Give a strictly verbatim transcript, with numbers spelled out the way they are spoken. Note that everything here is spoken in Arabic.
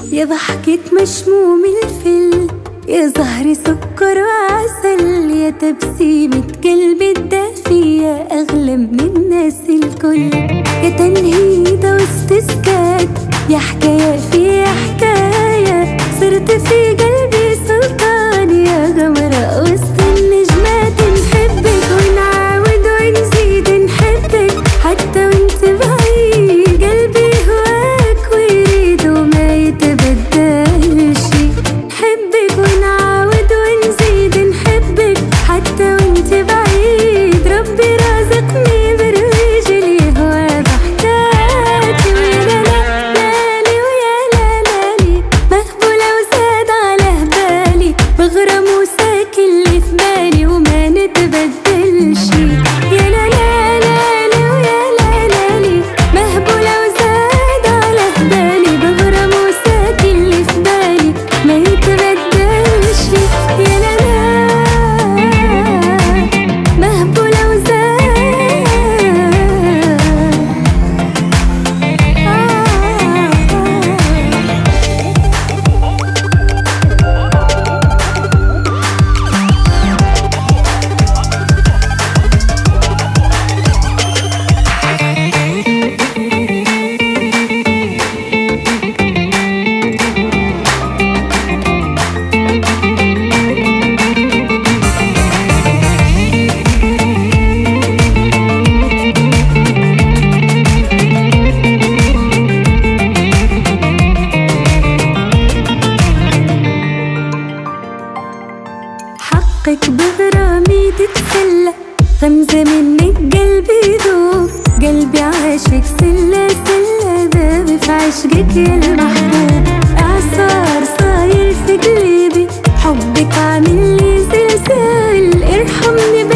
يا ضحكة مشموم الفل، يا زهر سكر وعسل، يا تبسيمة قلبي الدافي، يا أغلى من الناس الكل. يا تنهيدة واستسكات، يا حكاية في حكاية، صرت في قلبي سلطان، يا قمرة وسط النجمات. نحبك ونعاود ونزيد نحبك حتى وانت بعيد، قلبي هواك ويريد وما يتبدل شي. نحبك ونعاود ونزيد نحبك حتى وانت بعيد، ربي رازقني بالرجل هو ضحكاتي. ويا لا لالي ويا لا لالي، مهبولة وزاد على هبالي، بغرم وساكن اللي في بالي وما نتبدل شي. يا لا لا لالي ويا لا لالي، مهبولة وزاد على هبالي، بغرم وساكن اللي في بالي ما يتبدل شي. يا لا لا مهبولة وزاد حقك بغرامي تتسلى، غمزة منك قلبي يذوب، قلبي عاشق سلة سلة، ذاب في عشقك يا المحبوب. إعصار صاير في قلبي، حبك عامل لي زلزال، ارحمني